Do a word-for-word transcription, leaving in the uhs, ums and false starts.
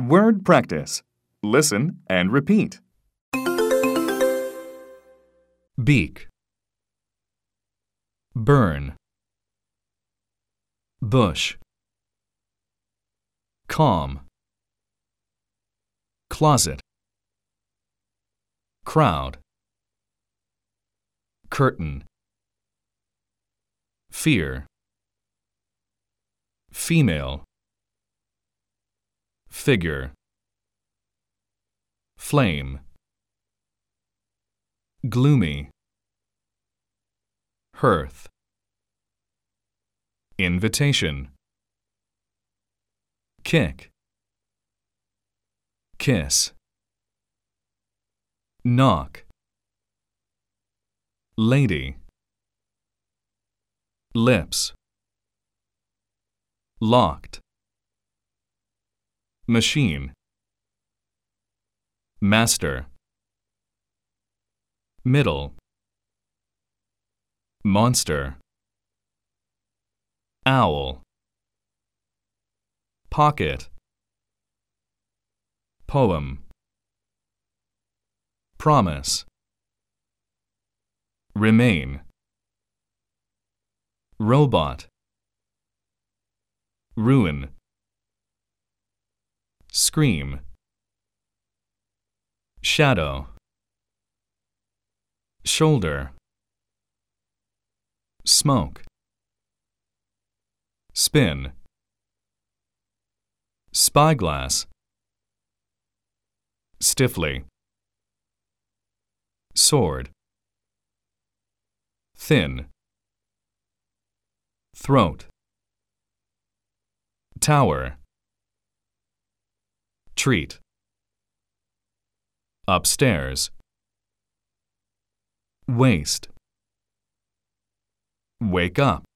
Word practice. Listen and repeat. Beak. Burn. Bush. Calm. Closet. Crowd. Curtain. Fear. Female. Figure. Flame. Gloomy. Hearth. Invitation. Kick. Kiss. Knock. Lady. Lips. Locked. Machine. Master. Middle. Monster. Owl. Pocket. Poem. Promise. Remain. Robot. Ruin. Scream. Shadow. Shoulder. Smoke. Spin. Spyglass. Stiffly. Sword. Thin. Throat. Tower. Treat. Upstairs. Waste. Wake up.